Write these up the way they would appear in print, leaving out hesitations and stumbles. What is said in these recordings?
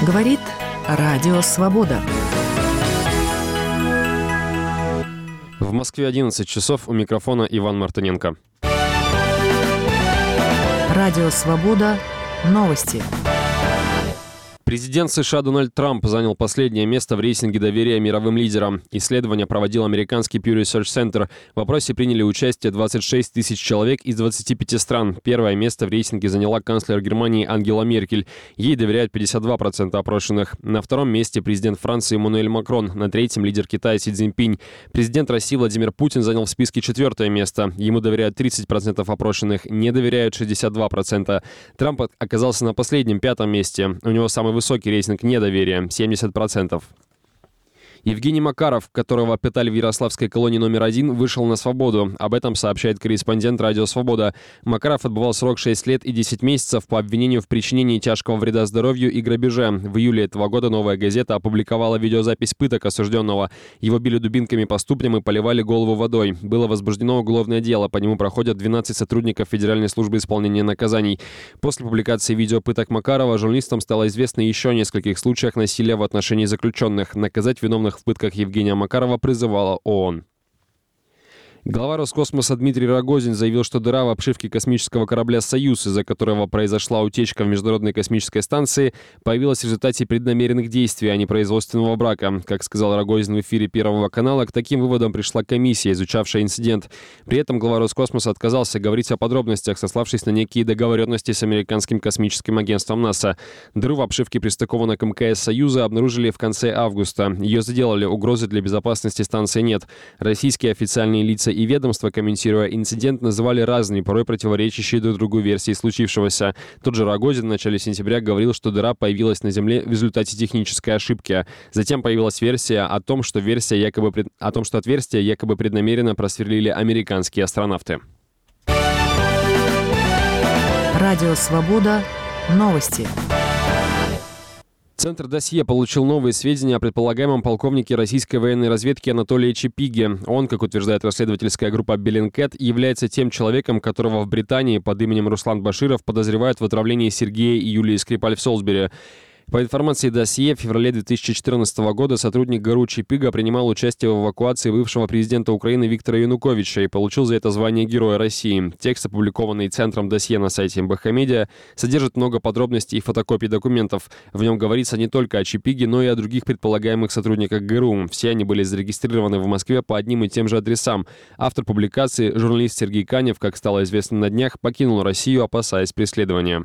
Говорит Радио Свобода. В Москве 11 часов, у микрофона Иван Мартыненко. Радио Свобода. Новости. Президент США Дональд Трамп занял последнее место в рейтинге доверия мировым лидерам. Исследование проводил американский Pew Research Center. В опросе приняли участие 26 тысяч человек из 25 стран. Первое место в рейтинге заняла канцлер Германии Ангела Меркель. Ей доверяют 52% опрошенных. На втором месте президент Франции Эммануэль Макрон. На третьем лидер Китая Си Цзиньпинь. Президент России Владимир Путин занял в списке четвертое место. Ему доверяют 30% опрошенных, не доверяют 62%. Трамп оказался на последнем, пятом месте. У него самый высокий рейтинг недоверия – 70%. Евгений Макаров, которого пытали в Ярославской колонии номер 1, вышел на свободу. Об этом сообщает корреспондент «Радио Свобода». Макаров отбывал срок 6 лет и 10 месяцев по обвинению в причинении тяжкого вреда здоровью и грабеже. В июле этого года «Новая газета» опубликовала видеозапись пыток осужденного. Его били дубинками по ступням и поливали голову водой. Было возбуждено уголовное дело. По нему проходят 12 сотрудников Федеральной службы исполнения наказаний. После публикации видео пыток Макарова журналистам стало известно еще о нескольких случаях насилия в отношении заключенных. Наказать виновных в пытках Евгения Макарова призывала ООН. Глава Роскосмоса Дмитрий Рогозин заявил, что дыра в обшивке космического корабля «Союз», из-за которого произошла утечка в Международной космической станции, появилась в результате преднамеренных действий, а не производственного брака. Как сказал Рогозин в эфире Первого канала, к таким выводам пришла комиссия, изучавшая инцидент. При этом глава Роскосмоса отказался говорить о подробностях, сославшись на некие договоренности с американским космическим агентством НАСА. Дыру в обшивке пристыкованной к МКС «Союза» обнаружили в конце августа. Ее заделали, угрозы для безопасности станции нет. Российские официальные лица и ведомства, комментируя инцидент, называли разные, порой противоречащие друг другу версии случившегося. Тот же Рогозин в начале сентября говорил, что дыра появилась на Земле в результате технической ошибки. Затем появилась версия о том, что отверстие якобы преднамеренно просверлили американские астронавты. Радио Свобода. Новости. Центр «Досье» получил новые сведения о предполагаемом полковнике российской военной разведки Анатолии Чапиге. Он, как утверждает расследовательская группа Bellingcat, является тем человеком, которого в Британии под именем Руслан Баширов подозревают в отравлении Сергея и Юлии Скрипаль в Солсбери. По информации «Досье», в феврале 2014 года сотрудник ГРУ Чапига принимал участие в эвакуации бывшего президента Украины Виктора Януковича и получил за это звание Героя России. Текст, опубликованный Центром «Досье» на сайте МБХ Медиа, содержит много подробностей и фотокопий документов. В нем говорится не только о Чапиге, но и о других предполагаемых сотрудниках ГРУ. Все они были зарегистрированы в Москве по одним и тем же адресам. Автор публикации, журналист Сергей Канев, как стало известно на днях, покинул Россию, опасаясь преследования.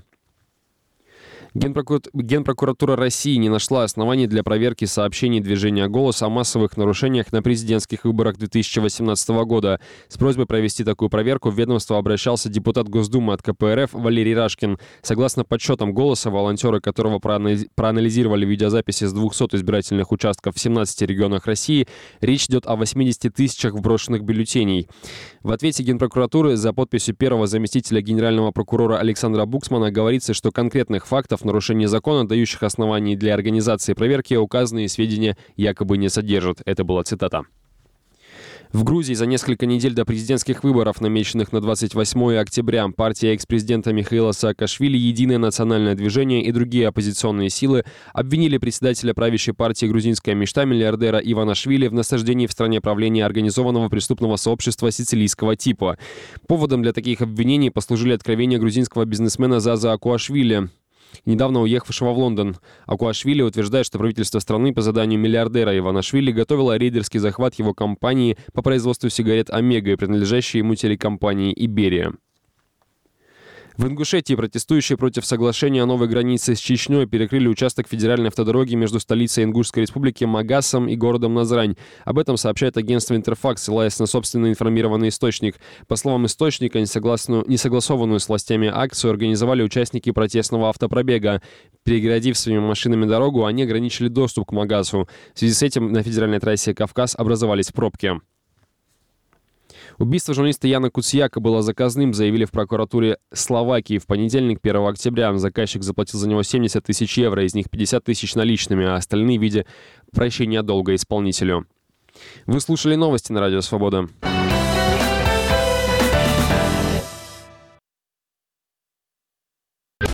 Генпрокуратура России не нашла оснований для проверки сообщений движения «Голос» о массовых нарушениях на президентских выборах 2018 года. С просьбой провести такую проверку в ведомство обращался депутат Госдумы от КПРФ Валерий Рашкин. Согласно подсчетам «Голоса», волонтеры которого проанализировали видеозаписи с 200 избирательных участков в 17 регионах России, речь идет о 80 тысячах вброшенных бюллетеней. В ответе Генпрокуратуры за подписью первого заместителя генерального прокурора Александра Буксмана говорится, что конкретных фактов нарушения закона, дающих оснований для организации проверки, указанные сведения якобы не содержат. Это была цитата. В Грузии за несколько недель до президентских выборов, намеченных на 28 октября, партия экс-президента Михаила Саакашвили, Единое национальное движение и другие оппозиционные силы обвинили председателя правящей партии «Грузинская мечта» миллиардера Иванашвили в насаждении в стране правления организованного преступного сообщества сицилийского типа. Поводом для таких обвинений послужили откровения грузинского бизнесмена Заза Акуашвили, недавно уехавшего в Лондон. Акуашвили утверждает, что правительство страны по заданию миллиардера Иванашвили готовило рейдерский захват его компании по производству сигарет «Омега» и принадлежащей ему телекомпании «Иберия». В Ингушетии протестующие против соглашения о новой границе с Чечней перекрыли участок федеральной автодороги между столицей Ингушской республики Магасом и городом Назрань. Об этом сообщает агентство «Интерфакс», ссылаясь на собственно информированный источник. По словам источника, несогласованную с властями акцию организовали участники протестного автопробега. Перегородив своими машинами дорогу, они ограничили доступ к Магасу. В связи с этим на федеральной трассе Кавказ образовались пробки. Убийство журналиста Яна Куцьяка было заказным, заявили в прокуратуре Словакии. В понедельник, 1 октября, заказчик заплатил за него 70 тысяч евро, из них 50 тысяч наличными, а остальные в виде прощения долга исполнителю. Вы слушали новости на Радио Свобода.